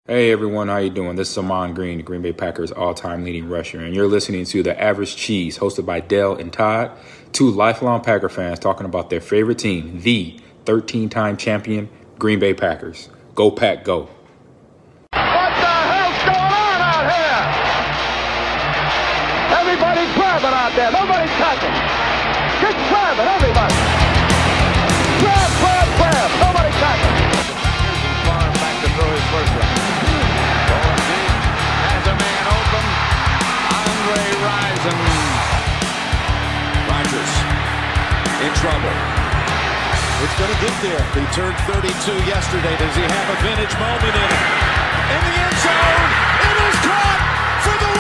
Hey everyone, how you doing? This is Amon Green, the Green Bay Packers all-time leading rusher, and you're listening to The Average Cheese, hosted by Dell and Todd, two lifelong Packer fans talking about their favorite team, the 13-time champion Green Bay Packers. Go Pack, go. What the hell's going on out here? Everybody's grabbing out there. Nobody's touching. Just grabbing, everybody. Grab, grab, grab. Nobody touching. Farm back to throw his first round. Going deep. Has a man open. Andre Rison. Rodgers in trouble. It's going to get there. He turned 32 yesterday. Does he have a vintage moment in it? In the end zone. It is caught for the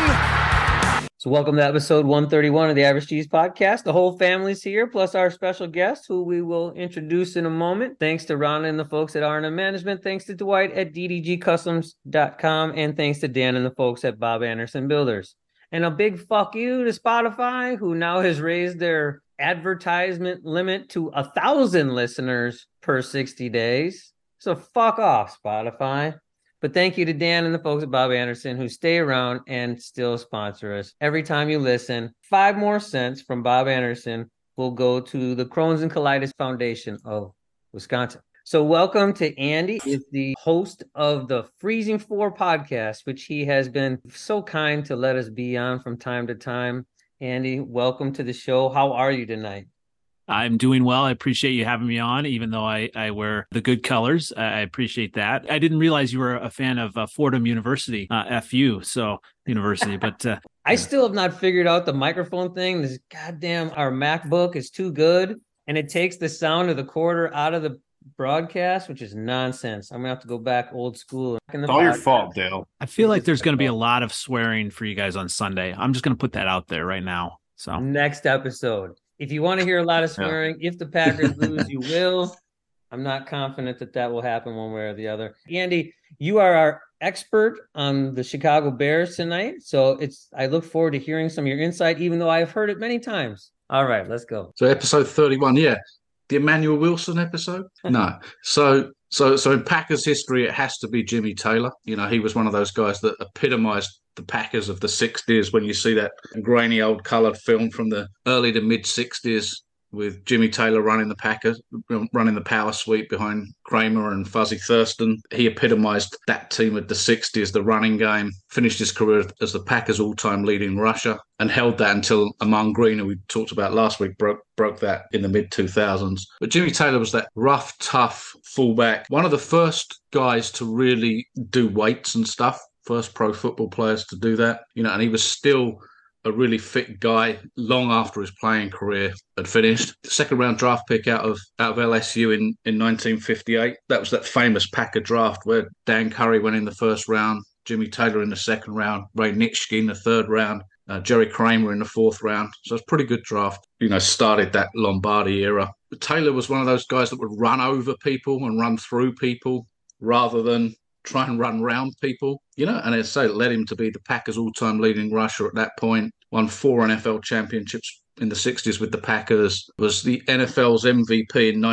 win. So welcome to episode 131 of the Average Cheese Podcast. The whole family's here, plus our special guest, who we will introduce in a moment. Thanks to Ron and the folks at R&M Management. Thanks to Dwight at ddgcustoms.com. And thanks to Dan and the folks at Bob Anderson Builders. And a big fuck you to Spotify, who now has raised their advertisement limit to 1,000 listeners per 60 days. So fuck off, Spotify. But thank you to Dan and the folks at Bob Anderson who stay around and still sponsor us. Every time you listen, 5 more cents from Bob Anderson will go to the Crohn's and Colitis Foundation of Wisconsin. So welcome to Andy. Is the host of the Freezing 4 podcast, which he has been so kind to let us be on from time to time. Andy, welcome to the show. How are you tonight? I'm doing well. I appreciate you having me on, even though I wear the good colors. I appreciate that. I didn't realize you were a fan of Fordham University, FU, so university. But I still have not figured out the microphone thing. This goddamn, our MacBook is too good, and it takes the sound of the quarter out of the broadcast, which is nonsense. I'm going to have to go back old school. It's all your fault, Dale. I feel like there's going to be a lot of swearing for you guys on Sunday. I'm just going to put that out there right now. So next episode. If you want to hear a lot of swearing, if the Packers lose, you will. I'm not confident that will happen one way or the other. Andy, you are our expert on the Chicago Bears tonight. So I look forward to hearing some of your insight, even though I've heard it many times. All right, let's go. So episode 31, yeah. The Emmanuel Wilson episode? No. So in Packers history, it has to be Jimmy Taylor. You know, he was one of those guys that epitomized the Packers of the 60s when you see that grainy old colored film from the early to mid 60s with Jimmy Taylor running the Packers, running the power sweep behind Kramer and Fuzzy Thurston. He epitomized that team of the 60s, the running game, finished his career as the Packers' all-time leading rusher and held that until Amon Green, who we talked about last week, broke that in the mid-2000s. But Jimmy Taylor was that rough, tough fullback, one of the first guys to really do weights and stuff, first pro football players to do that, you know, and he was still a really fit guy long after his playing career had finished. Second round draft pick out of LSU in 1958. That was that famous Packer draft where Dan Curry went in the first round, Jimmy Taylor in the second round, Ray Nitschke in the third round, Jerry Kramer in the fourth round. So it's a pretty good draft. You know, started that Lombardi era. But Taylor was one of those guys that would run over people and run through people rather than try and run round people, you know, and it led him to be the Packers' all-time leading rusher at that point, won 4 NFL championships in the 60s with the Packers, was the NFL's MVP in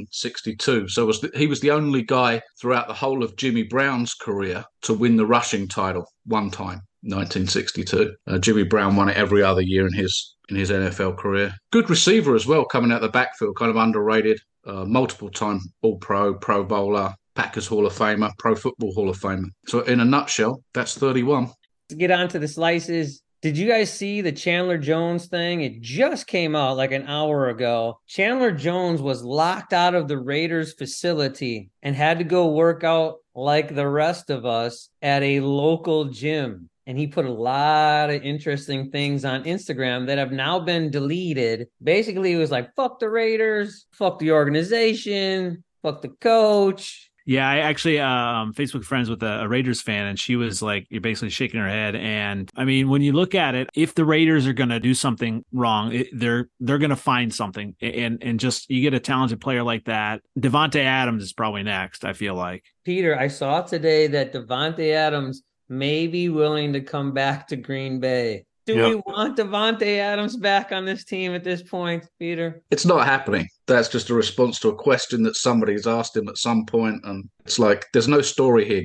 1962. So he was the only guy throughout the whole of Jimmy Brown's career to win the rushing title one time, 1962. Jimmy Brown won it every other year in his NFL career. Good receiver as well, coming out the backfield, kind of underrated, multiple-time All-Pro, Pro Bowler, Packers Hall of Famer, Pro Football Hall of Famer. So in a nutshell, that's 31. To get on to the slices, did you guys see the Chandler Jones thing? It just came out like an hour ago. Chandler Jones was locked out of the Raiders facility and had to go work out like the rest of us at a local gym. And he put a lot of interesting things on Instagram that have now been deleted. Basically, it was like, fuck the Raiders, fuck the organization, fuck the coach. Yeah, I actually Facebook friends with a Raiders fan, and she was like, you're basically shaking her head. And I mean, when you look at it, if the Raiders are going to do something wrong, they're going to find something. And just you get a talented player like that. Davante Adams is probably next, I feel like. Peter, I saw today that Davante Adams may be willing to come back to Green Bay. Do we want Davante Adams back on this team at this point, Peter? It's not happening. That's just a response to a question that somebody's asked him at some point. And it's like, there's no story here, guys.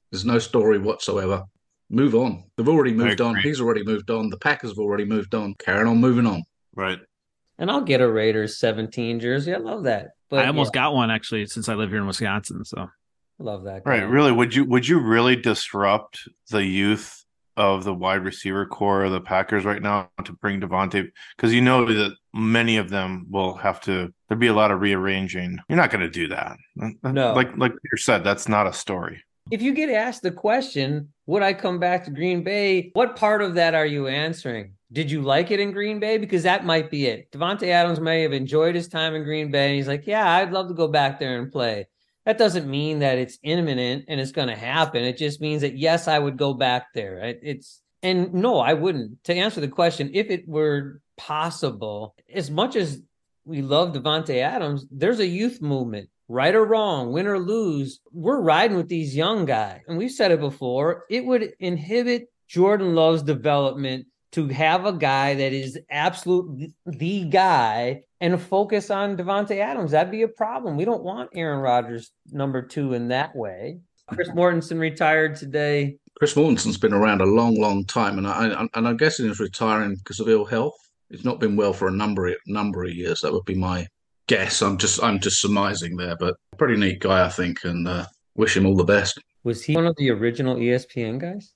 There's no story whatsoever. Move on. They've already moved on. agree. He's already moved on. The Packers have already moved on. Carrying on, moving on. Right. And I'll get a Raiders 17 jersey. I love that. But I almost got one actually since I live here in Wisconsin. So love that. Right. Really, would you really disrupt the youth of the wide receiver core of the Packers right now to bring Devontae? Because you know that many of them will have to. There'd be a lot of rearranging. You're not going to do that. No. Like Peter said, that's not a story. If you get asked the question, would I come back to Green Bay? What part of that are you answering? Did you like it in Green Bay? Because that might be it. Davante Adams may have enjoyed his time in Green Bay. And he's like, yeah, I'd love to go back there and play. That doesn't mean that it's imminent and it's going to happen. It just means that, yes, I would go back there. And no, I wouldn't. To answer the question, if it were possible, as much as we love Davante Adams, there's a youth movement. Right or wrong, win or lose, we're riding with these young guys. And we've said it before, it would inhibit Jordan Love's development to have a guy that is absolute the guy and focus on Davante Adams. That'd be a problem. We don't want Aaron Rodgers number 2 in that way. Chris Mortensen retired today. Chris Mortensen's been around a long, long time, and I'm guessing he's retiring because of ill health. He's not been well for a number of years. That would be my guess. I'm just surmising there, but pretty neat guy, I think, and wish him all the best. Was he one of the original ESPN guys?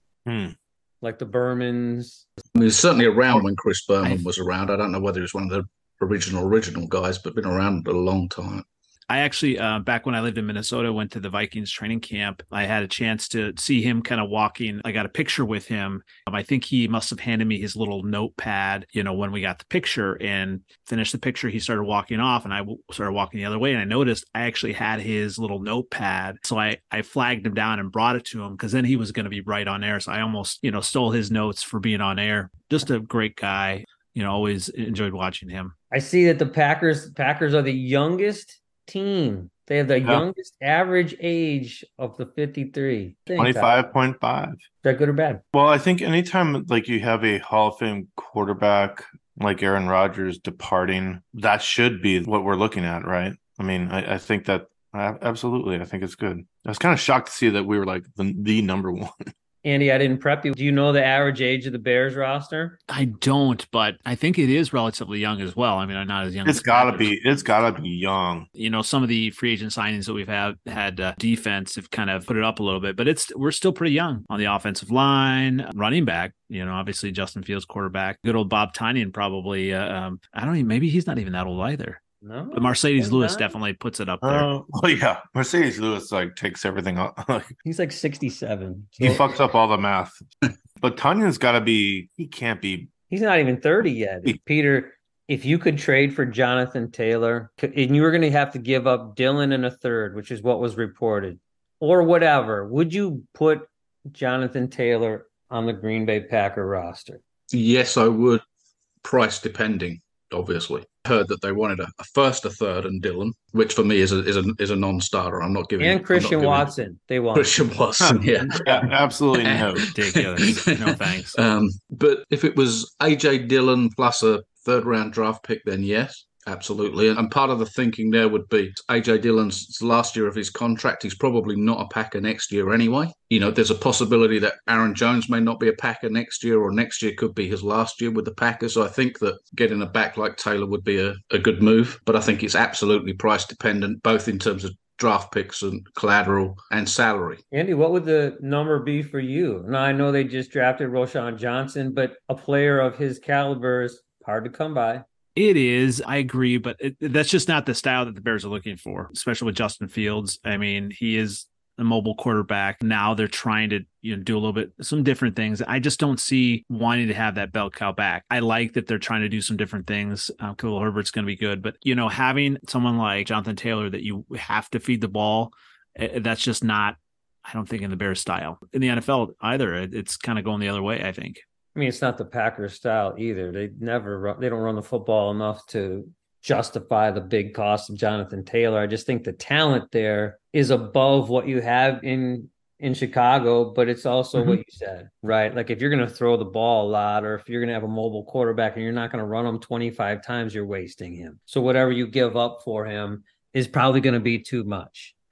Like the Bermans? I mean, he's certainly around when Chris Berman was around. I don't know whether he was one of the original guys, but been around a long time. I actually, back when I lived in Minnesota, went to the Vikings training camp. I had a chance to see him kind of walking. I got a picture with him. I think he must have handed me his little notepad, when we got the picture, and finished the picture. He started walking off and I started walking the other way. And I noticed I actually had his little notepad. So I flagged him down and brought it to him because then he was going to be right on air. So I almost, stole his notes for being on air. Just a great guy. Always enjoyed watching him. I see that the Packers are the youngest team. They have the youngest average age of the 53. 25.5. Is that good or bad? Well, I think anytime you have a Hall of Fame quarterback like Aaron Rodgers departing, that should be what we're looking at, right? I mean, I think that absolutely. I think it's good. I was kind of shocked to see that we were like the number one. Andy, I didn't prep you. Do you know the average age of the Bears roster? I don't, but I think it is relatively young as well. I mean, I'm not as young. It's gotta be young. Some of the free agent signings that we've had defense have kind of put it up a little bit, but we're still pretty young on the offensive line, running back. Obviously Justin Fields, quarterback. Good old Bob Tynion probably. I don't even. Maybe he's not even that old either. No, but Mercedes Lewis definitely puts it up there. Well, yeah, Mercedes Lewis takes everything up. He's like 67. He fucks up all the math. But Tanyan's got to be. He can't be. He's not even 30 yet. Peter, if you could trade for Jonathan Taylor, and you were going to have to give up Dillon and a third, which is what was reported, or whatever, would you put Jonathan Taylor on the Green Bay Packer roster? Yes, I would. Price depending. Obviously, heard that they wanted a first, a third, and Dillon, which for me is a non-starter. I'm not giving. And Christian Watson, they want Christian Watson. Yeah, absolutely no. Ridiculous. No thanks. But if it was AJ Dillon plus a third-round draft pick, then yes. Absolutely. And part of the thinking there would be AJ Dillon's last year of his contract. He's probably not a Packer next year anyway. There's a possibility that Aaron Jones may not be a Packer next year, or next year could be his last year with the Packers. So I think that getting a back like Taylor would be a good move. But I think it's absolutely price dependent, both in terms of draft picks and collateral and salary. Andy, what would the number be for you? Now, I know they just drafted Roschon Johnson, but a player of his caliber is hard to come by. It is. I agree, but that's just not the style that the Bears are looking for, especially with Justin Fields. I mean, he is a mobile quarterback. Now they're trying to do a little bit, some different things. I just don't see wanting to have that bell cow back. I like that they're trying to do some different things. Khalil Herbert's going to be good, but having someone like Jonathan Taylor that you have to feed the ball, that's just not, I don't think, in the Bears style. In the NFL either, it's kind of going the other way, I think. I mean, it's not the Packers style either. They don't run the football enough to justify the big cost of Jonathan Taylor. I just think the talent there is above what you have in Chicago, but it's also what you said, right? Like if you're going to throw the ball a lot, or if you're going to have a mobile quarterback and you're not going to run him 25 times, you're wasting him. So whatever you give up for him is probably going to be too much.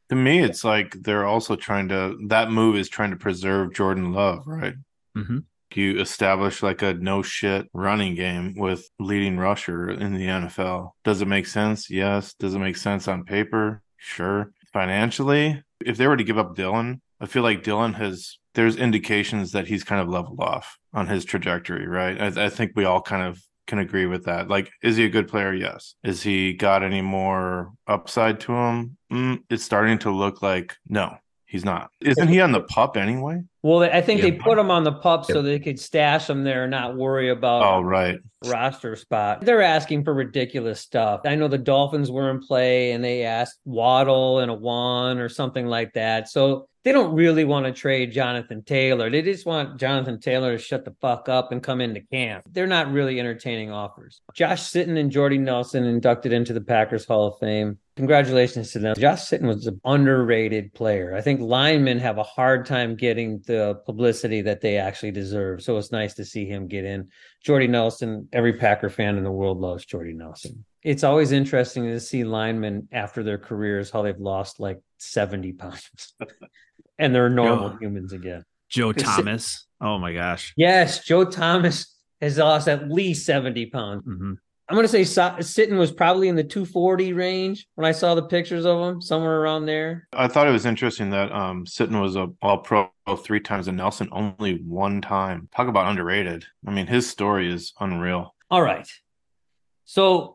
To me, it's like they're also that move is trying to preserve Jordan Love, right? Mm-hmm. You establish like a no shit running game with leading rusher in the NFL. Does it make sense? Yes. Does it make sense on paper? Sure. Financially, if they were to give up Dylan, I feel like there's indications that he's kind of leveled off on his trajectory, right? I think we all kind of can agree with that. Like, is he a good player? Yes. Is he got any more upside to him? It's starting to look like no, he's not. Isn't he on the pup anyway? Well, I think Yeah. they put him on the pup so they could stash him there and not worry about Oh, right. roster spot. They're asking for ridiculous stuff. I know the Dolphins were in play and they asked Waddle and a 1 or something like that. So they don't really want to trade Jonathan Taylor. They just want Jonathan Taylor to shut the fuck up and come into camp. They're not really entertaining offers. Josh Sitton and Jordy Nelson inducted into the Packers Hall of Fame. Congratulations to them. Josh Sitton was an underrated player. I think linemen have a hard time getting the publicity that they actually deserve. So it's nice to see him get in. Jordy Nelson, every Packer fan in the world loves Jordy Nelson. It's always interesting to see linemen after their careers, how they've lost like 70 pounds and they're normal humans again. Joe Thomas. Oh my gosh. Yes, Joe Thomas has lost at least 70 pounds. Mm-hmm. I'm going to say Sitton was probably in the 240 range when I saw the pictures of him, somewhere around there. I thought it was interesting that Sitton was a All-Pro 3 times and Nelson only 1 time. Talk about underrated. I mean, his story is unreal. All right. So,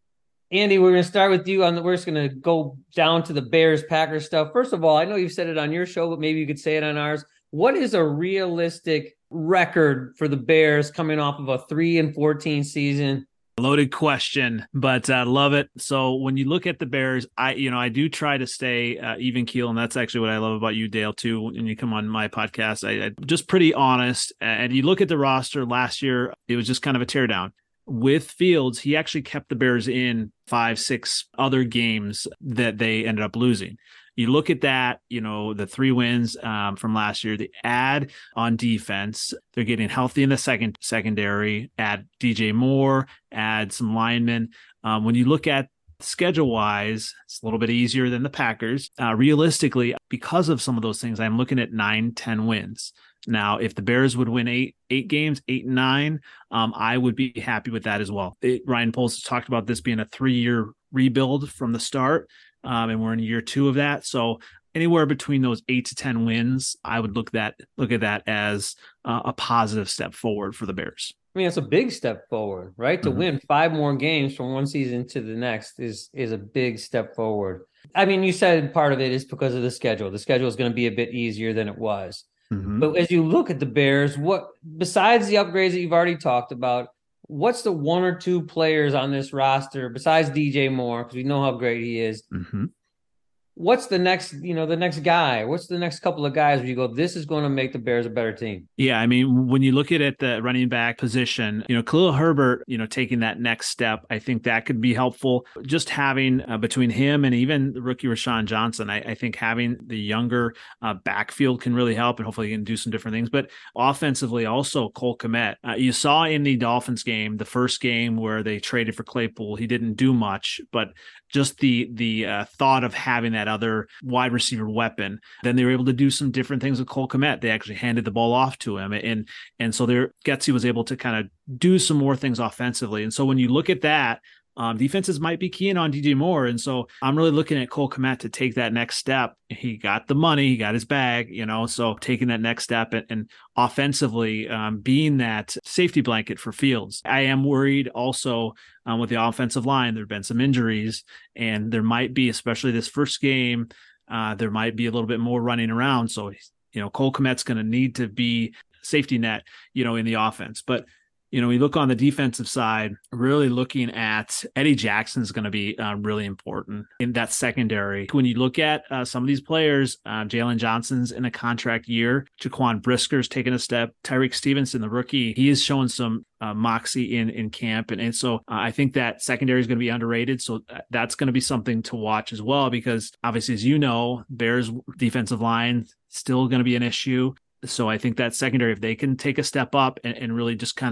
Andy, we're going to start with you. We're just going to go down to the Bears-Packers stuff. First of all, I know you've said it on your show, but maybe you could say it on ours. What is a realistic record for the Bears coming off of a 3-14 season? Loaded question, but love it. So when you look at the Bears, I do try to stay even keel, and that's actually what I love about you, Dale, too. When you come on my podcast, I just pretty honest. And you look at the roster last year, it was just kind of a teardown. With Fields, he actually kept the Bears in 5-6 other games that they ended up losing. You look at that, the 3 wins from last year, the add on defense, they're getting healthy in the secondary, add DJ Moore, add some linemen. When you look at schedule-wise, it's a little bit easier than the Packers. Realistically, because of some of those things, I'm looking at 9-10 wins. Now, if the Bears would win eight games, 8 and 9, I would be happy with that as well. Ryan Poles has talked about this being a 3-year rebuild from the start. And we're in year 2 of that. So anywhere between those 8 to 10 wins, I would look at that as a positive step forward for the Bears. I mean, it's a big step forward, right? To win 5 more games from one season to the next is a big step forward. I mean, you said part of it is because of the schedule. The schedule is going to be a bit easier than it was. Mm-hmm. But as you look at the Bears, what besides the upgrades that you've already talked about, what's the 1 or 2 players on this roster besides DJ Moore, because we know how great he is? Mm-hmm. What's the next guy? What's the next couple of guys where you go, this is going to make the Bears a better team? Yeah, I mean, when you look at it, the running back position, Khalil Herbert, taking that next step, I think that could be helpful. Just having between him and even the rookie Rashawn Johnson, I think having the younger backfield can really help, and hopefully he can do some different things. But offensively, also Cole Kmet. You saw in the Dolphins game, the first game where they traded for Claypool, he didn't do much, but just the thought of having that other wide receiver weapon, then they were able to do some different things with Cole Kmet. They actually handed the ball off to him, and so Getsy was able to kind of do some more things offensively. And so when you look at that, defenses might be keying on DJ Moore, and so I'm really looking at Cole Kmet to take that next step. He got the money, he got his bag, so taking that next step and offensively being that safety blanket for Fields. I am worried also with the offensive line. There have been some injuries, and there might be, especially this first game, there might be a little bit more running around. So, Cole Kmet's going to need to be safety net, in the offense. But we look on the defensive side, really looking at Eddie Jackson is going to be really important in that secondary. When you look at some of these players, Jalen Johnson's in a contract year, Jaquan Brisker's taken a step, Tyreek Stevenson, the rookie, he is showing some moxie in camp. And so I think that secondary is going to be underrated. So that's going to be something to watch as well, because obviously, as you know, Bears defensive line still going to be an issue. So I think that secondary, if they can take a step up and really just kind of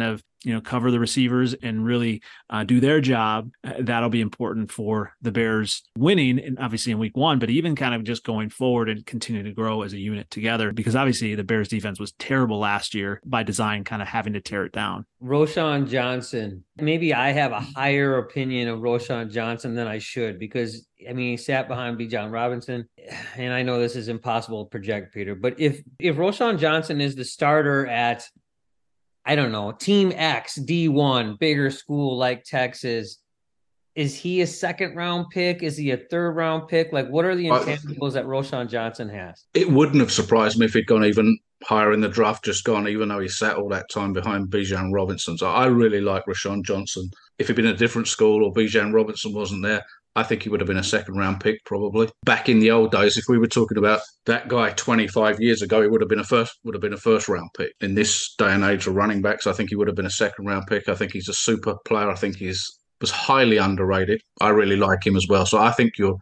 cover the receivers and really do their job, that'll be important for the Bears winning, and obviously in week 1, but even kind of just going forward and continue to grow as a unit together, because obviously the Bears defense was terrible last year by design, kind of having to tear it down. Roschon Johnson. Maybe I have a higher opinion of Roschon Johnson than I should, because he sat behind Bijan Robinson, and I know this is impossible to project, Peter, but if Roschon Johnson is the starter at, I don't know, Team X, D1, bigger school like Texas, is he a second-round pick? Is he a third-round pick? Like, what are the intangibles that Roschon Johnson has? It wouldn't have surprised me if he'd gone even higher in the draft, just gone, even though he sat all that time behind Bijan Robinson. So I really like Roschon Johnson. If he'd been in a different school or Bijan Robinson wasn't there, I think he would have been a second-round pick probably. Back in the old days, if we were talking about that guy 25 years ago, he would have been a first-round pick. In this day and age of running backs, I think he would have been a second-round pick. I think he's a super player. I think was highly underrated. I really like him as well. So I think you're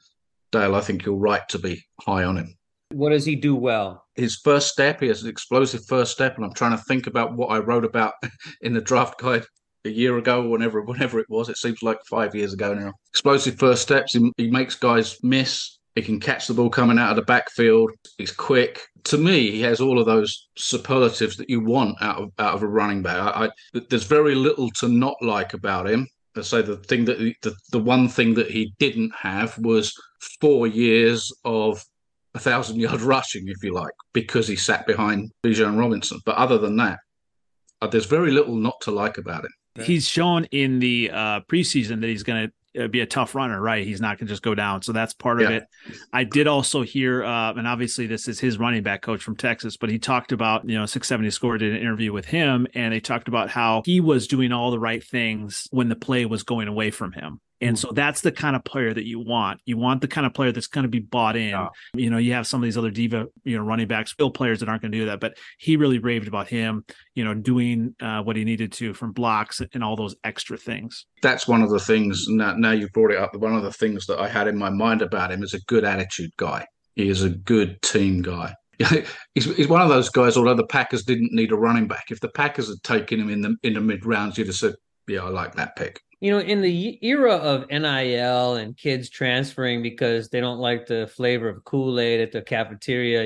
right to be high on him. What does he do well? His first step, he has an explosive first step, and I'm trying to think about what I wrote about in the draft guide a year ago, whenever it was. It seems like 5 years ago now. Explosive first steps. He makes guys miss. He can catch the ball coming out of the backfield. He's quick. To me, he has all of those superlatives that you want out of a running back. There's very little to not like about him. I say the one thing that he didn't have was 4 years of 1,000-yard rushing, if you like, because he sat behind Bijan Robinson. But other than that, there's very little not to like about him. He's shown in the preseason that he's going to be a tough runner, right? He's not going to just go down. So that's part of it. I did also hear, and obviously this is his running back coach from Texas, but he talked about, 670 Score did an interview with him, and they talked about how he was doing all the right things when the play was going away from him. And so that's the kind of player that you want. You want the kind of player that's going to be bought in. Yeah. You have some of these other diva, running backs, skill players that aren't going to do that. But he really raved about him, doing what he needed to from blocks and all those extra things. That's one of the things. Now you've brought it up. One of the things that I had in my mind about him is a good attitude guy. He is a good team guy. He's one of those guys, although the Packers didn't need a running back. If the Packers had taken him in the mid-rounds, you'd have said, yeah, I like that pick. In the era of NIL and kids transferring because they don't like the flavor of Kool-Aid at the cafeteria,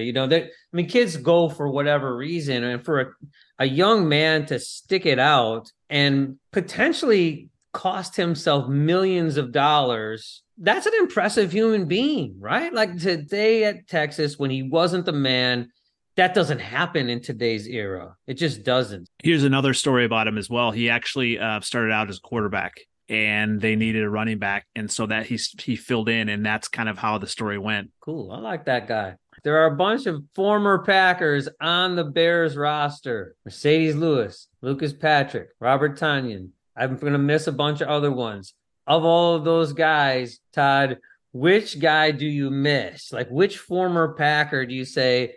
kids go for whatever reason. And for a young man to stick it out and potentially cost himself millions of dollars, that's an impressive human being, right? Like today at Texas, when he wasn't the man, that doesn't happen in today's era. It just doesn't. Here's another story about him as well. He actually started out as quarterback, and they needed a running back. And so that he filled in, and that's kind of how the story went. Cool. I like that guy. There are a bunch of former Packers on the Bears roster. Mercedes Lewis, Lucas Patrick, Robert Tonyan. I'm going to miss a bunch of other ones. Of all of those guys, Todd, which guy do you miss? Like, which former Packer do you say,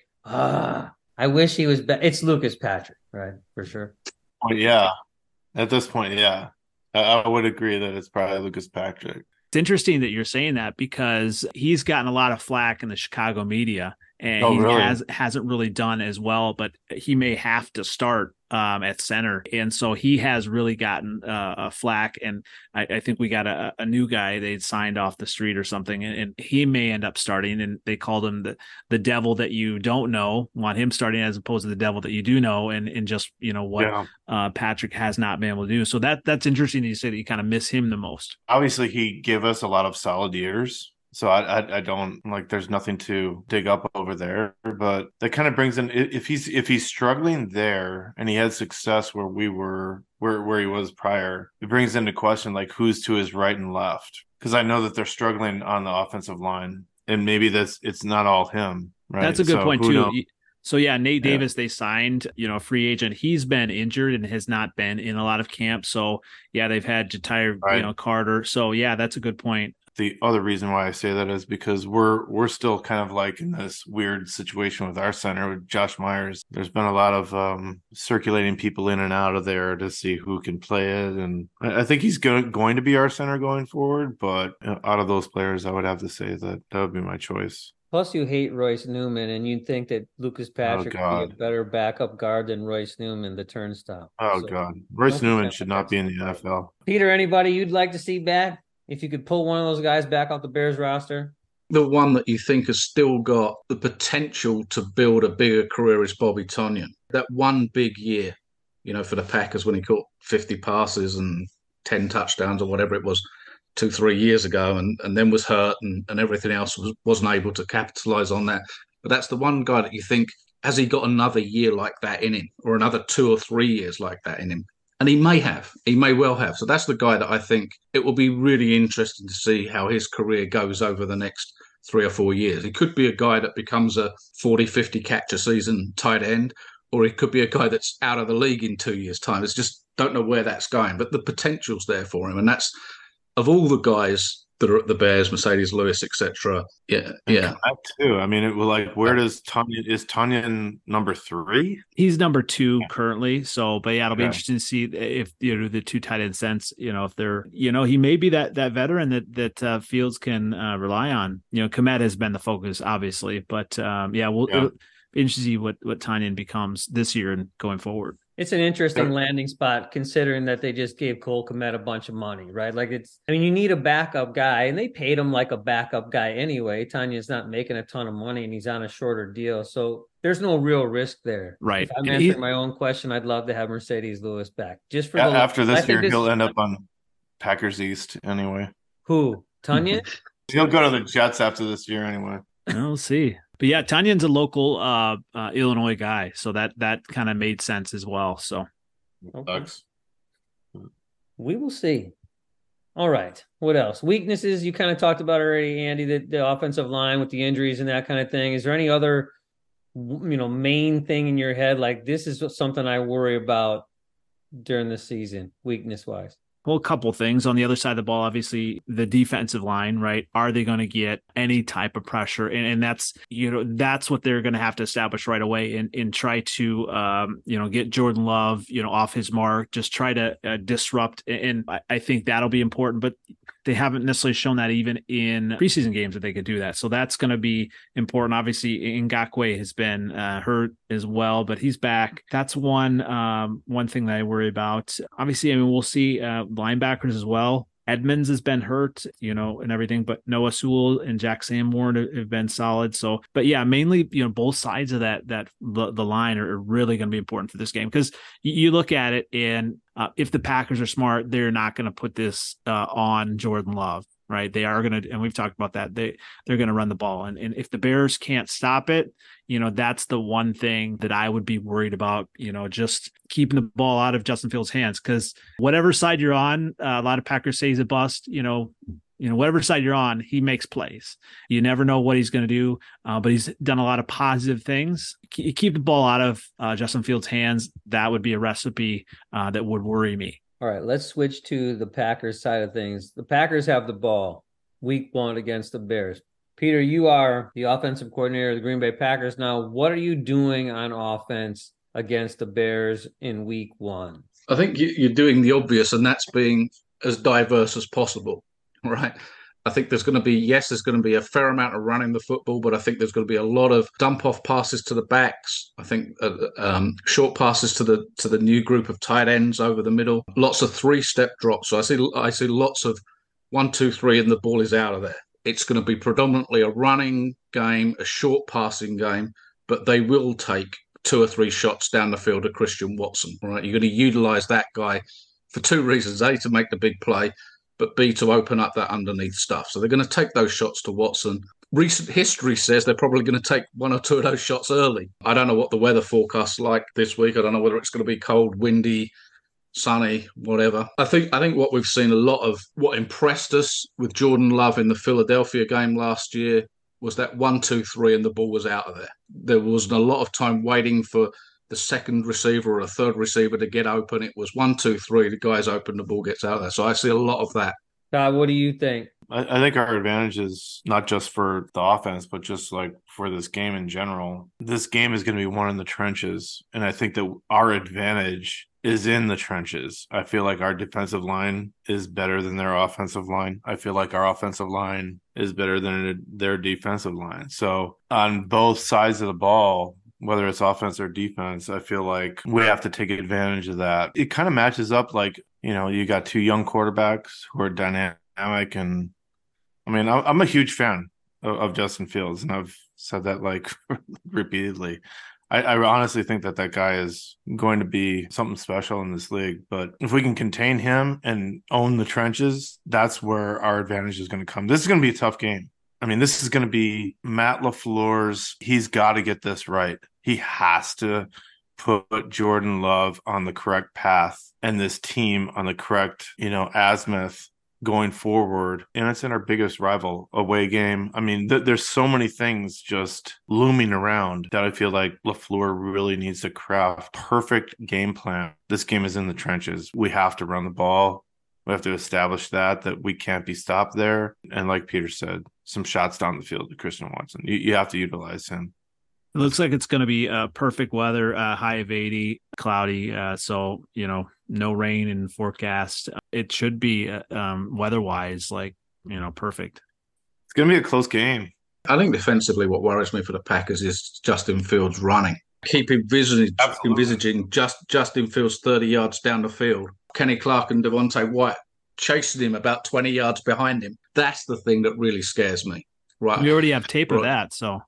I wish he was better? It's Lucas Patrick, right? For sure. Oh, yeah. At this point, yeah. I would agree that it's probably Lucas Patrick. It's interesting that you're saying that because he's gotten a lot of flack in the Chicago media, and really? hasn't really done as well, but he may have to start at center. And so he has really gotten a flack. And I think we got a new guy they'd signed off the street or something, and he may end up starting. And they called him the devil that you don't know, want him starting as opposed to the devil that you do know. And just, Patrick has not been able to do. So that's interesting that you say that you kind of miss him the most. Obviously, he gave us a lot of solid years. So I don't there's nothing to dig up over there, but that kind of brings in, if he's struggling there and he had success where he was prior, it brings into question who's to his right and left, because I know that they're struggling on the offensive line, and maybe it's not all him. Right? That's a good point too. Knows? So yeah, Nate Davis, they signed, a free agent. He's been injured and has not been in a lot of camp. So yeah, they've had Ja'Tyre, right. Carter. So yeah, that's a good point. The other reason why I say that is because we're still kind of in this weird situation with our center with Josh Myers. There's been a lot of circulating people in and out of there to see who can play it, and I think he's going to be our center going forward. But out of those players, I would have to say that would be my choice. Plus, you hate Royce Newman, and you'd think that Lucas Patrick would be a God. better backup guard than Royce Newman, the turnstile. Oh So God. Royce don't be Newman that should way. not be in the NFL. Peter, anybody you'd like to see back? If you could pull one of those guys back off the Bears roster? The one that you think has still got the potential to build a bigger career is Bobby Tonyan. That one big year, for the Packers when he caught 50 passes and 10 touchdowns or whatever it was 2, 3 years ago, and then was hurt and everything else wasn't able to capitalize on that. But that's the one guy that you think, has he got another year like that in him or another 2 or 3 years like that in him? And he may well have. So that's the guy that I think it will be really interesting to see how his career goes over the next 3 or 4 years. He could be a guy that becomes a 40, 50 catch a season tight end, or he could be a guy that's out of the league in 2 years' time. It's just don't know where that's going, but the potential's there for him. And that's, of all the guys that are at the Bears, Mercedes Lewis, etc. Yeah. That too. I mean, where does Tonyan number 3? He's number 2 currently. So, but yeah, it'll be Okay. interesting to see if the two tight end sense, if they're, he may be that veteran that Fields can rely on. Kmet has been the focus, obviously, but it'll be interesting to see what Tanyan becomes this year and going forward. It's an interesting landing spot considering that they just gave Cole Kmet a bunch of money, right? You need a backup guy, and they paid him like a backup guy anyway. Tanya's not making a ton of money, and he's on a shorter deal. So there's no real risk there. Right. If I'm answering my own question, I'd love to have Mercedes Lewis back. Just for after this year, he'll end up on Packers East anyway. Who? Tanya? He'll go to the Jets after this year anyway. We'll see. But yeah, Tanyan's a local Illinois guy, so that kind of made sense as well. So we will see. All right. What else? Weaknesses you kind of talked about already, Andy, the offensive line with the injuries and that kind of thing. Is there any other main thing in your head like this is something I worry about during the season, weakness wise? Well, a couple things on the other side of the ball. Obviously, the defensive line, right? Are they going to get any type of pressure? And that's that's what they're going to have to establish right away and try to get Jordan Love off his mark. Just try to disrupt. And I think that'll be important. But they haven't necessarily shown that even in preseason games that they could do that. So that's going to be important. Obviously, Ngakoue has been hurt as well, but he's back. That's one thing that I worry about. Obviously, we'll see linebackers as well. Edmonds has been hurt, and everything, but Noah Sewell and Jack Sanborn have been solid. So, but yeah, mainly, both sides of the line are really going to be important for this game because you look at it and if the Packers are smart, they're not going to put this on Jordan Love, right? They are going to, and we've talked about that. They're going to run the ball. And if the Bears can't stop it, that's the one thing that I would be worried about, just keeping the ball out of Justin Fields' hands. Because whatever side you're on, a lot of Packers say he's a bust, whatever side you're on, he makes plays. You never know what he's going to do, but he's done a lot of positive things. Keep the ball out of Justin Fields' hands. That would be a recipe that would worry me. All right, let's switch to the Packers side of things. The Packers have the ball week 1 against the Bears. Peter, you are the offensive coordinator of the Green Bay Packers. Now, what are you doing on offense against the Bears in week 1? I think you're doing the obvious, and that's being as diverse as possible, right? I think there's going to be a fair amount of running the football, but I think there's going to be a lot of dump-off passes to the backs. I think short passes to the new group of tight ends over the middle. Lots of 3-step drops. So I see lots of 1, 2, 3, and the ball is out of there. It's going to be predominantly a running game, a short passing game, but they will take 2 or 3 shots down the field at Christian Watson, right? You're going to utilize that guy for 2 reasons. A, to make the big play, but B, to open up that underneath stuff. So they're going to take those shots to Watson. Recent history says they're probably going to take 1 or 2 of those shots early. I don't know what the weather forecast's like this week. I don't know whether it's going to be cold, windy, sunny, whatever. I think what we've seen a lot of, what impressed us with Jordan Love in the Philadelphia game last year was that 1, 2, 3 and the ball was out of there. There wasn't a lot of time waiting for the second receiver or a third receiver to get open. It was 1, 2, 3, the guy's open, the ball gets out of there. So I see a lot of that. Todd, what do you think? I think our advantage is not just for the offense, but just like for this game in general. This game is going to be won in the trenches. And I think that our advantage is in the trenches. I feel like our defensive line is better than their offensive line. I feel like our offensive line is better than their defensive line. So on both sides of the ball, whether it's offense or defense, I feel like we have to take advantage of that. It kind of matches up like, you got two young quarterbacks who are dynamic. And I mean, I'm a huge fan of Justin Fields, and I've said that like repeatedly. I honestly think that guy is going to be something special in this league. But if we can contain him and own the trenches, that's where our advantage is going to come. This is going to be a tough game. I mean, this is going to be Matt LaFleur's. He's got to get this right. He has to put Jordan Love on the correct path and this team on the correct, azimuth going forward. And it's in our biggest rival away game. I mean, there's so many things just looming around that I feel like LaFleur really needs to craft perfect game plan. This game is in the trenches. We have to run the ball. We have to establish that we can't be stopped there. And like Peter said, some shots down the field to Christian Watson. You have to utilize him. It looks like it's going to be perfect weather, high of 80, cloudy. So, no rain in forecast. It should be weather-wise, perfect. It's going to be a close game. I think defensively what worries me for the Packers is Justin Fields running. Keep envisaging Justin Fields 30 yards down the field. Kenny Clark and Devontae White chasing him about 20 yards behind him. That's the thing that really scares me. Right. We already have tape of that, so.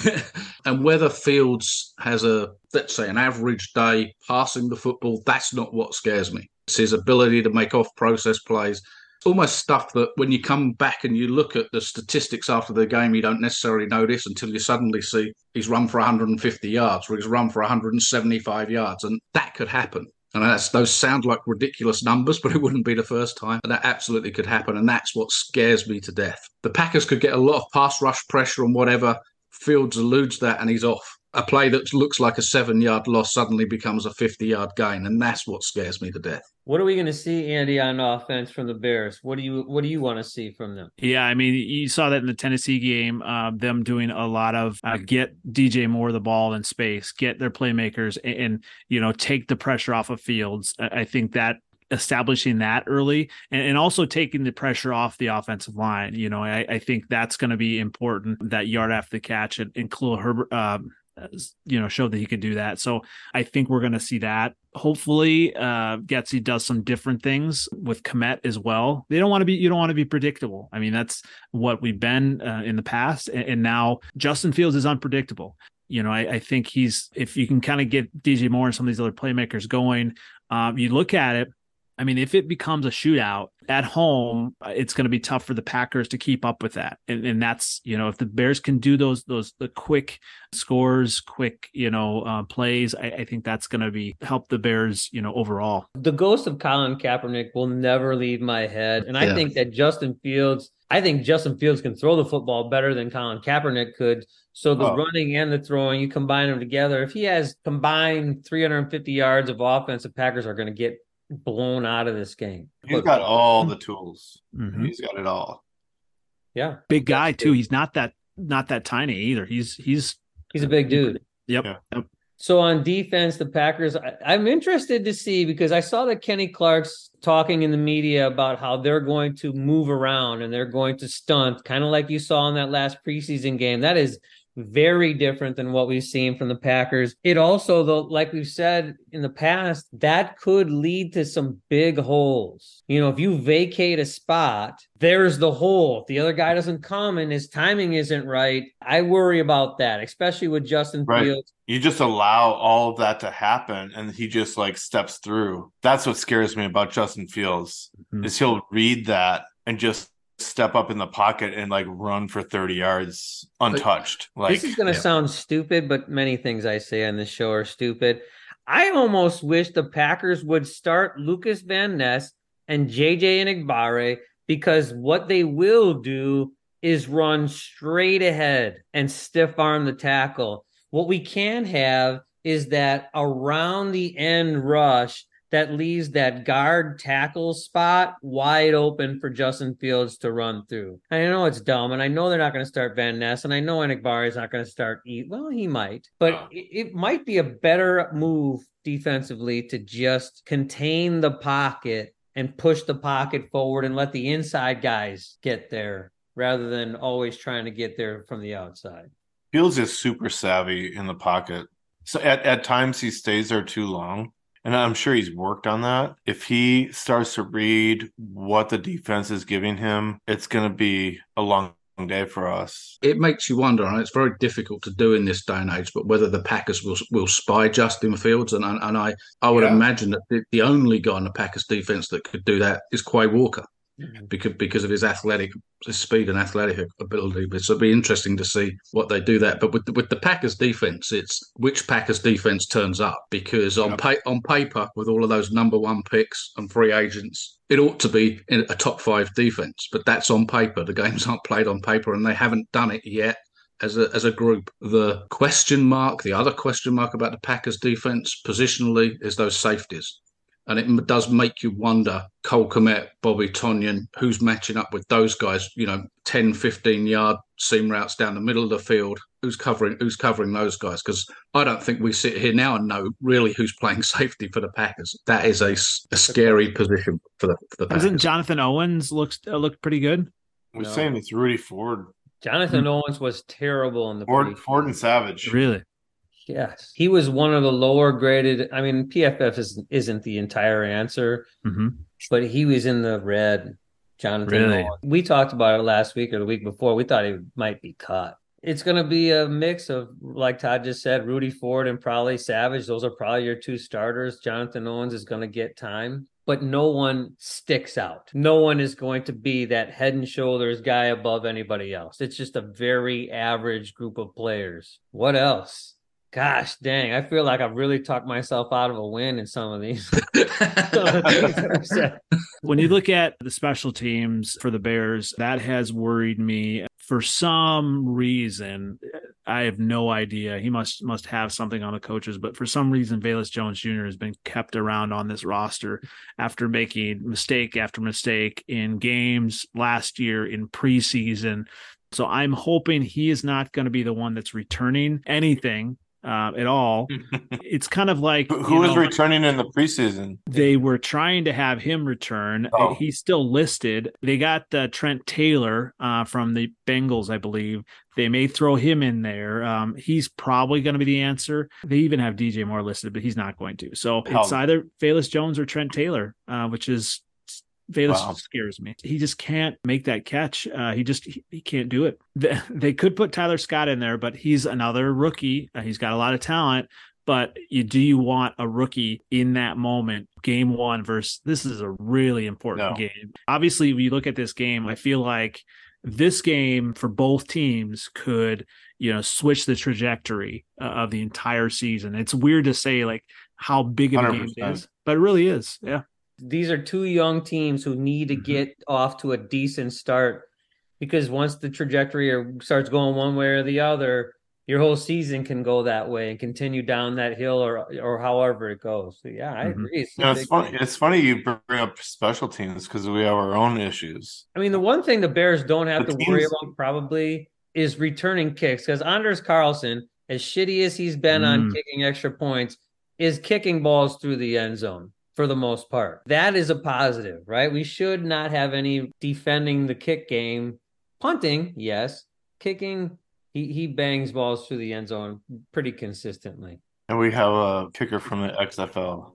And whether Fields has let's say, an average day passing the football, that's not what scares me. It's his ability to make off-process plays. Almost stuff that when you come back and you look at the statistics after the game, you don't necessarily notice until you suddenly see he's run for 150 yards or he's run for 175 yards, and that could happen. And those sound like ridiculous numbers, but it wouldn't be the first time. And that absolutely could happen. And that's what scares me to death. The Packers could get a lot of pass rush pressure and whatever. Fields eludes that and he's off. A play that looks like a 7-yard loss suddenly becomes a 50-yard gain. And that's what scares me to death. What are we going to see, Andy, on offense from the Bears? What do you want to see from them? Yeah, I mean, you saw that in the Tennessee game, them doing a lot of get DJ Moore the ball in space, get their playmakers, and take the pressure off of Fields. I think that establishing that early and also taking the pressure off the offensive line. I think that's going to be important. That yard after the catch and Khalil Herbert. Showed that he could do that. So I think we're going to see that. Hopefully, Getsy does some different things with Kmet as well. You don't want to be predictable. I mean, that's what we've been in the past. And now Justin Fields is unpredictable. I think if you can kind of get DJ Moore and some of these other playmakers going, you look at it. I mean, if it becomes a shootout at home, it's going to be tough for the Packers to keep up with that. And that's, if the Bears can do the quick scores, quick, plays, I think that's going to help the Bears, overall. The ghost of Colin Kaepernick will never leave my head. And I think that Justin Fields can throw the football better than Colin Kaepernick could. So the running and the throwing, you combine them together. If he has combined 350 yards of offense, the Packers are going to get blown out of this game. He's got all the tools. Mm-hmm. He's got it all. Yeah, big guy too. He's not that tiny either. He's a big dude. Yep. Yeah. So on defense, the Packers, I'm interested to see, because I saw that Kenny Clark's talking in the media about how they're going to move around and they're going to stunt, kind of like you saw in that last preseason game. That is very different than what we've seen from the Packers. It also, though, like we've said in the past, that could lead to some big holes. If you vacate a spot, there's the hole. If the other guy doesn't come and his timing isn't right, I worry about that, especially with Justin Fields. You just allow all of that to happen and he just steps through. That's what scares me about Justin Fields, is he'll read that and just step up in the pocket and run for 30 yards untouched. This is going to sound stupid, but many things I say on this show are stupid. I almost wish the Packers would start Lucas Van Ness and JJ Enagbare, because what they will do is run straight ahead and stiff arm the tackle. What we can have is that around the end rush that leaves that guard tackle spot wide open for Justin Fields to run through. I know it's dumb, and I know they're not going to start Van Ness, and I know Enikbari is not going to start. Well, he might, but it might be a better move defensively to just contain the pocket and push the pocket forward and let the inside guys get there rather than always trying to get there from the outside. Fields is super savvy in the pocket. So at times he stays there too long. And I'm sure he's worked on that. If he starts to read what the defense is giving him, it's going to be a long day for us. It makes you wonder, and it's very difficult to do in this day and age, but whether the Packers will spy Justin Fields. And I would imagine that the only guy in the Packers defense that could do that is Quay Walker. Because of his speed and athletic ability. So it'll be interesting to see what they do that. But with the Packers defense, it's which Packers defense turns up, because on paper, with all of those number one picks and free agents, it ought to be a top 5 defense. But that's on paper. The games aren't played on paper, and they haven't done it yet as a group. The other question mark about the Packers defense positionally is those safeties. And it does make you wonder, Cole Kmet, Bobby Tonyan, who's matching up with those guys, 10, 15-yard seam routes down the middle of the field, who's covering those guys? Because I don't think we sit here now and know really who's playing safety for the Packers. That is a scary position for the Packers. Hasn't Jonathan Owens looked pretty good? We're saying it's Rudy Ford. Jonathan Owens was terrible in the Ford and Savage. Really? Yes, he was one of the lower graded. I mean, PFF isn't the entire answer, but he was in the red. Jonathan Owens. We talked about it last week or the week before. We thought he might be cut. It's going to be a mix of, like Todd just said, Rudy Ford and probably Savage. Those are probably your 2 starters. Jonathan Owens is going to get time, but no one sticks out. No one is going to be that head and shoulders guy above anybody else. It's just a very average group of players. What else? Gosh dang, I feel like I've really talked myself out of a win in some of these. When you look at the special teams for the Bears, that has worried me. For some reason, I have no idea. He must have something on the coaches, but for some reason, Velus Jones Jr. has been kept around on this roster after making mistake after mistake in games last year, in preseason. So I'm hoping he is not going to be the one that's returning anything at all. It's kind of like who was returning in the preseason. They were trying to have him return. He's still listed. They got Trent Taylor from the Bengals, I believe. They may throw him in there. He's probably going to be the answer. They even have DJ Moore listed, but he's not going to. So it's either Velus Jones or Trent Taylor, which is Velus scares me. He just can't make that catch. He can't do it. They could put Tyler Scott in there, but he's another rookie. He's got a lot of talent, but do you want a rookie in that moment? Game 1 versus this is a really important game. Obviously, when you look at this game, I feel like this game for both teams could, switch the trajectory of the entire season. It's weird to say like how big of a game it is, but it really is. Yeah. These are 2 young teams who need to get off to a decent start, because once the trajectory starts going one way or the other, your whole season can go that way and continue down that hill or however it goes. So yeah, I agree. It's funny you bring up special teams because we have our own issues. I mean, the one thing the Bears don't have to worry about probably is returning kicks, because Anders Carlson, as shitty as he's been on kicking extra points, is kicking balls through the end zone for the most part. That is a positive, right? We should not have any defending the kick game. Punting, yes. Kicking, he bangs balls through the end zone pretty consistently. And we have a kicker from the XFL.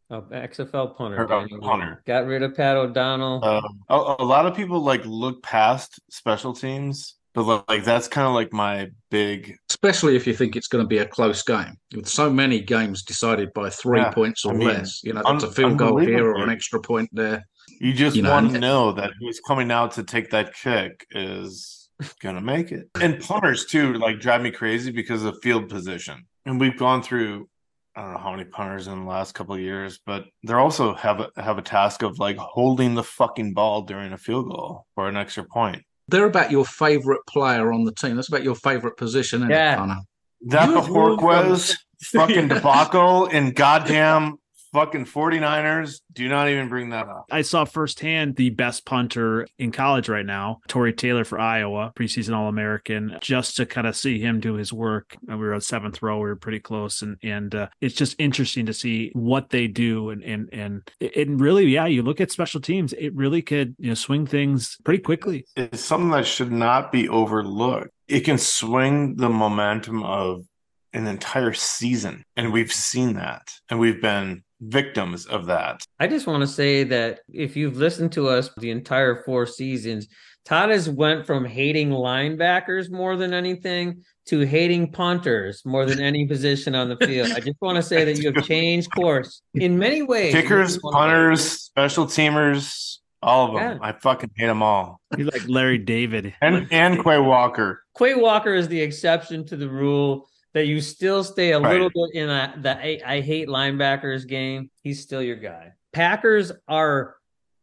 XFL punter. Punter. Got rid of Pat O'Donnell. A lot of people look past special teams, but that's kind of like my big... Especially if you think it's going to be a close game. With so many games decided by 3 points or less. That's a field goal here or an extra point there. You just want to know that who's coming out to take that kick is going to make it. And punters, too, drive me crazy because of field position. And we've gone through... I don't know how many punters in the last couple of years, but they also have a task of holding the fucking ball during a field goal or an extra point. They're about your favorite player on the team. That's about your favorite position, isn't it, Connor? That Bojorquez fucking debacle in goddamn fucking 49ers. Do not even bring that up. I saw firsthand the best punter in college right now, Torrey Taylor for Iowa, preseason All-American, just to kind of see him do his work. We were on 7th row. We were pretty close. And it's just interesting to see what they do. And it really, yeah, you look at special teams, it really could, swing things pretty quickly. It's something that should not be overlooked. It can swing the momentum of an entire season. And we've seen that. And we've been victims of that. I just want to say that if you've listened to us the entire 4 seasons, Todd has went from hating linebackers more than anything to hating punters more than any position on the field. I just want to say that you have changed course in many ways. Kickers, punters, special teamers, all of them. Yeah. I fucking hate them all. You're like Larry David. and Quay Walker. Quay Walker is the exception to the rule that you still stay a little bit in the I hate linebackers game. He's still your guy. Packers are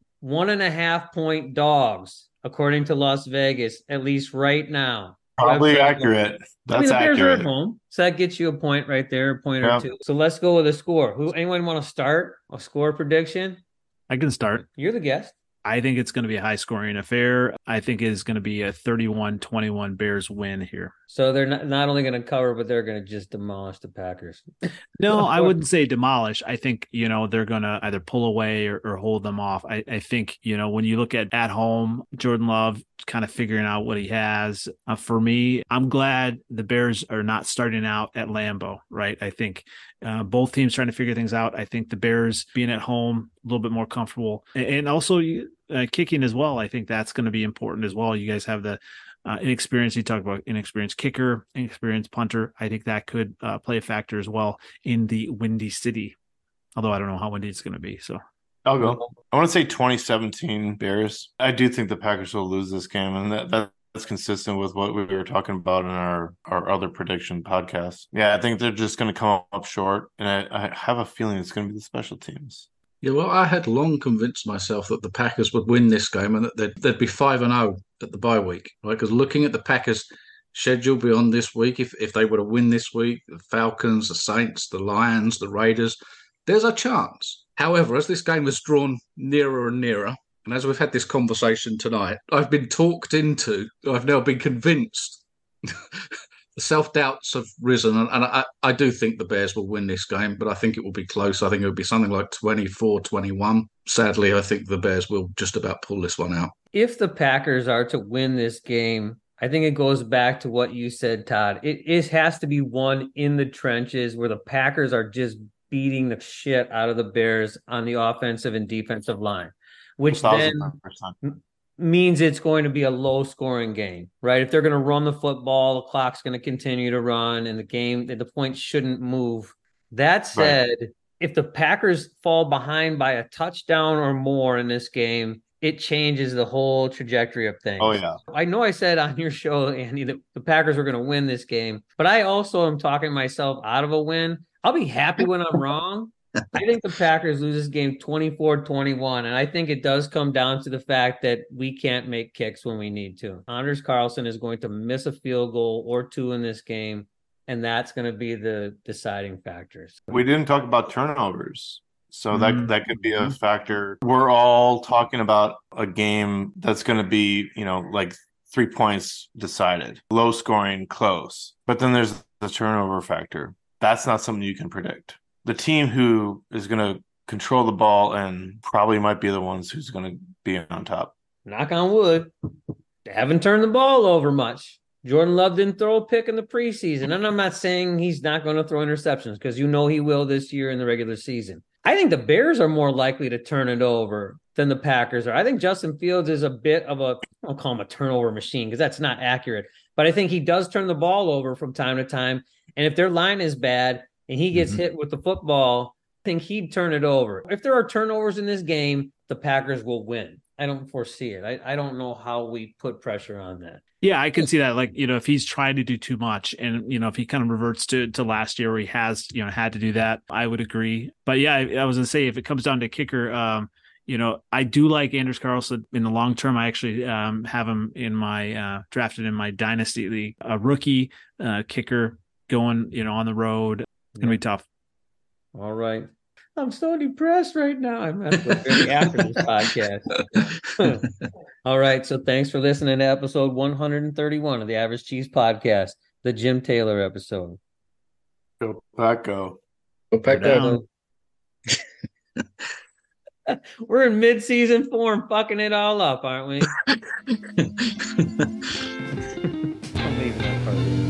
1.5 point dogs, according to Las Vegas, at least right now. Probably accurate. That's the Bears accurate. are at home, so that gets you a point right there, a point or two. So let's go with a score. Anyone want to start a score prediction? I can start. You're the guest. I think it's going to be a high-scoring affair. I think it is going to be a 31-21 Bears win here. So they're not only going to cover, but they're going to just demolish the Packers. No, I wouldn't say demolish. I think, they're going to either pull away or hold them off. I think, when you look at home, Jordan Love kind of figuring out what he has. For me, I'm glad the Bears are not starting out at Lambeau, right? I think both teams trying to figure things out. I think the Bears being at home, a little bit more comfortable. And also kicking as well. I think that's going to be important as well. You guys have the inexperience. You talk about inexperienced kicker, inexperienced punter. I think that could play a factor as well in the Windy City. Although I don't know how windy it's going to be. So I'll go. I want to say 2017 Bears. I do think the Packers will lose this game, and that's consistent with what we were talking about in our other prediction podcast. Yeah, I think they're just going to come up short, and I have a feeling it's going to be the special teams. Yeah, well, I had long convinced myself that the Packers would win this game and that they'd be 5-0 at the bye week, right? Because looking at the Packers' schedule beyond this week, if they were to win this week, the Falcons, the Saints, the Lions, the Raiders, there's a chance. However, as this game has drawn nearer and nearer, and as we've had this conversation tonight, I've now been convinced. The self-doubts have risen, and I do think the Bears will win this game, but I think it will be close. I think it will be something like 24-21. Sadly, I think the Bears will just about pull this one out. If the Packers are to win this game, I think it goes back to what you said, Todd. It has to be won in the trenches where the Packers are just beating the shit out of the Bears on the offensive and defensive line, which 1,000%. Then means it's going to be a low-scoring game, right? If they're going to run the football, the clock's going to continue to run, and the points shouldn't move. That said, if the Packers fall behind by a touchdown or more in this game, it changes the whole trajectory of things. Oh, yeah. I know I said on your show, Andy, that the Packers were going to win this game, but I also am talking myself out of a win. I'll be happy when I'm wrong. I think the Packers lose this game 24-21, and I think it does come down to the fact that we can't make kicks when we need to. Anders Carlson is going to miss a field goal or two in this game, and that's going to be the deciding factors. We didn't talk about turnovers, so that could be a factor. We're all talking about a game that's going to be, like 3 points decided, low scoring, close. But then there's the turnover factor. That's not something you can predict. The team who is going to control the ball and probably might be the ones who's going to be on top. Knock on wood. They haven't turned the ball over much. Jordan Love didn't throw a pick in the preseason. And I'm not saying he's not going to throw interceptions because he will this year in the regular season. I think the Bears are more likely to turn it over than the Packers are. I think Justin Fields is a bit of I'll call him a turnover machine because that's not accurate. But I think he does turn the ball over from time to time. And if their line is bad, and he gets hit with the football, I think he'd turn it over. If there are turnovers in this game, the Packers will win. I don't foresee it. I don't know how we put pressure on that. Yeah, I can see that. Like, if he's trying to do too much and, if he kind of reverts to last year where he has, had to do that, I would agree. But yeah, I was going to say, if it comes down to kicker, I do like Anders Carlson in the long term. I actually have him in my drafted in my dynasty league, a rookie kicker going, on the road. It's going to be tough. All right. I'm so depressed right now. I'm going to go drink after this podcast. All right. So thanks for listening to episode 131 of the Average Cheese Podcast, the Jim Taylor episode. Go Paco. Go Paco. We're in mid-season form, fucking it all up, aren't we? I'm leaving that part of it.